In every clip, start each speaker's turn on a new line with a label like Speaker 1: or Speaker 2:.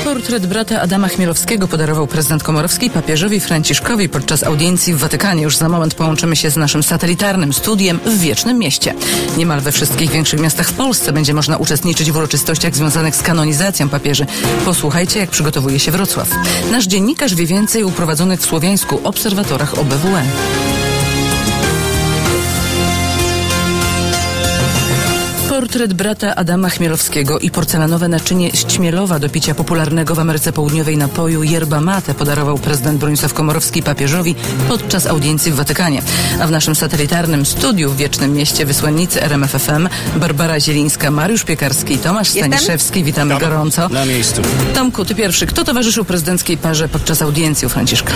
Speaker 1: Portret brata Adama Chmielowskiego podarował prezydent Komorowski papieżowi Franciszkowi podczas audiencji w Watykanie. Już za moment połączymy się z naszym satelitarnym studiem w Wiecznym Mieście. Niemal we wszystkich większych miastach w Polsce będzie można uczestniczyć w uroczystościach związanych z kanonizacją papieży. Posłuchajcie, jak przygotowuje się Wrocław. Nasz dziennikarz wie więcej o uprowadzonych w Słowiańsku obserwatorach OBWE. Portret brata Adama Chmielowskiego i porcelanowe naczynie z Ćmielowa do picia popularnego w Ameryce Południowej napoju yerba mate podarował prezydent Bronisław Komorowski papieżowi podczas audiencji w Watykanie. A w naszym satelitarnym studiu w Wiecznym Mieście wysłannicy RMF FM Barbara Zielińska, Mariusz Piekarski i Tomasz Staniszewski. Witamy gorąco.
Speaker 2: Na miejscu.
Speaker 1: Tomku, ty pierwszy. Kto towarzyszył prezydenckiej parze podczas audiencji u Franciszka?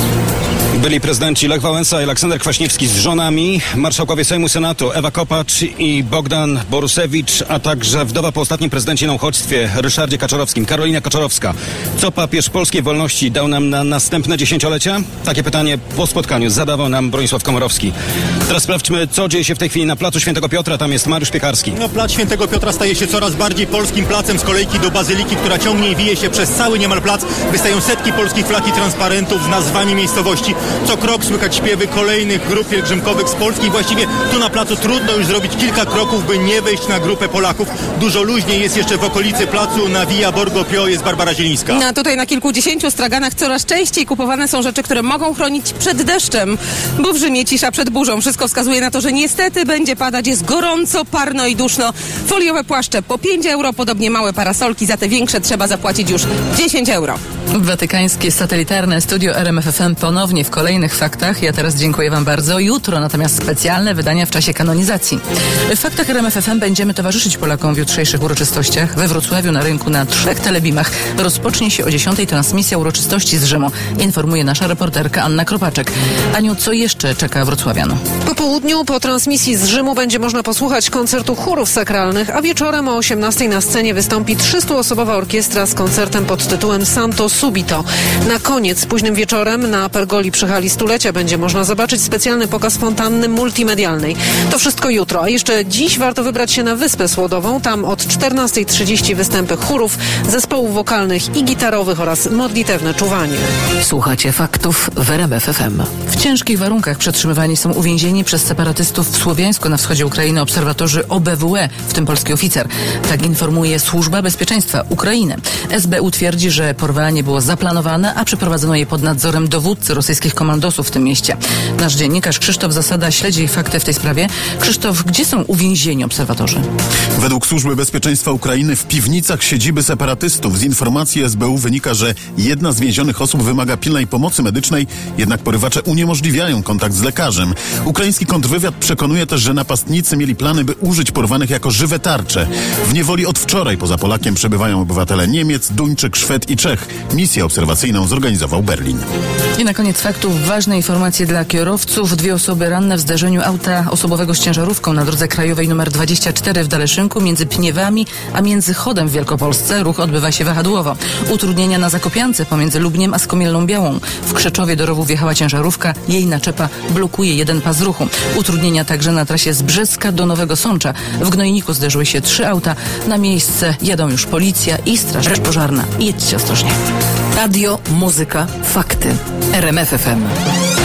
Speaker 2: Byli prezydenci Lech Wałęsa i Aleksander Kwaśniewski z żonami, marszałkowie Sejmu, Senatu Ewa Kopacz i Bogdan Borusewicz, a także wdowa po ostatnim prezydencie na uchodźstwie Ryszardzie Kaczorowskim, Karolina Kaczorowska. Co papież polskiej wolności dał nam na następne dziesięciolecia? Takie pytanie po spotkaniu zadawał nam Bronisław Komorowski. Teraz sprawdźmy, co dzieje się w tej chwili na placu Świętego Piotra. Tam jest Mariusz Piekarski.
Speaker 3: Plac Świętego Piotra staje się coraz bardziej polskim placem z kolejki do Bazyliki, która ciągnie i wije się przez cały niemal plac. Wystają setki polskich flag i transparentów z nazwami miejscowości. Co krok słychać śpiewy kolejnych grup pielgrzymkowych z Polski. Właściwie tu na placu trudno już zrobić kilka kroków, by nie wejść na grupę Polaków. Dużo luźniej jest jeszcze w okolicy placu na Via Borgo Pio. Jest Barbara Zielińska.
Speaker 4: No, tutaj na kilkudziesięciu straganach coraz częściej kupowane są rzeczy, które mogą chronić przed deszczem, bo w Rzymie cisza przed burzą. Wszystko wskazuje na to, że niestety będzie padać. Jest gorąco, parno i duszno. Foliowe płaszcze po 5 euro, podobnie małe parasolki. Za te większe trzeba zapłacić już 10 euro.
Speaker 1: Watykańskie satelitarne studio RMF FM ponownie w kolejnych faktach. Ja teraz dziękuję wam bardzo. Jutro natomiast specjalne wydania w czasie kanonizacji. W faktach RMF FM będziemy towarzyszyć Polakom w jutrzejszych uroczystościach. We Wrocławiu na rynku na 3 telebimach rozpocznie się o 10:00 transmisja uroczystości z Rzymu. Informuje nasza reporterka Anna Kropaczek. Aniu, co jeszcze czeka wrocławian?
Speaker 5: Po południu po transmisji z Rzymu będzie można posłuchać koncertu chórów sakralnych, a wieczorem o 18:00 na scenie wystąpi 300-osobowa orkiestra z koncertem pod tytułem Santo Subito. Na koniec, późnym wieczorem na pergoli przy hali stulecia będzie można zobaczyć specjalny pokaz fontanny multimedialnej. To wszystko jutro, a jeszcze dziś warto wybrać się na Wyspę Słodową. Tam od 14:30 występy chórów, zespołów wokalnych i gitarowych oraz modlitewne czuwanie.
Speaker 6: Słuchacie faktów w RMF FM.
Speaker 1: W ciężkich warunkach przetrzymywani są uwięzieni przez separatystów w Słowiańsku na wschodzie Ukrainy obserwatorzy OBWE, w tym polski oficer. Tak informuje Służba Bezpieczeństwa Ukrainy. SBU twierdzi, że porwanie było zaplanowane, a przeprowadzono je pod nadzorem dowódcy rosyjskich komandosów w tym mieście. Nasz dziennikarz Krzysztof Zasada śledzi fakty w tej sprawie. Krzysztof, gdzie są uwięzieni obserwatorzy?
Speaker 7: Według Służby Bezpieczeństwa Ukrainy w piwnicach siedziby separatystów. Z informacji SBU wynika, że jedna z więzionych osób wymaga pilnej pomocy medycznej, jednak porywacze uniemożliwiają kontakt z lekarzem. Ukraiński kontrwywiad przekonuje też, że napastnicy mieli plany, by użyć porwanych jako żywe tarcze. W niewoli od wczoraj poza Polakiem przebywają obywatele Niemiec, Duńczyk, Szwed i Czech. Misję obserwacyjną zorganizował Berlin.
Speaker 1: I na koniec faktów ważne informacje dla kierowców. 2 osoby ranne w zdarzeniu auta osobowego z ciężarówką na drodze krajowej nr 24 w Daleszynku między Pniewami a Międzychodem w Wielkopolsce. Ruch odbywa się wahadłowo. Utrudnienia na Zakopiance pomiędzy Lubniem a Skomielną Białą. W Krzeczowie do rowu wjechała ciężarówka. Jej naczepa blokuje jeden pas ruchu. Utrudnienia także na trasie z Brzeska do Nowego Sącza. W Gnojniku zderzyły się 3 auta. Na miejsce jadą już policja i straż pożarna. Jedźcie ostrożnie.
Speaker 6: Radio, muzyka, fakty. RMF FM.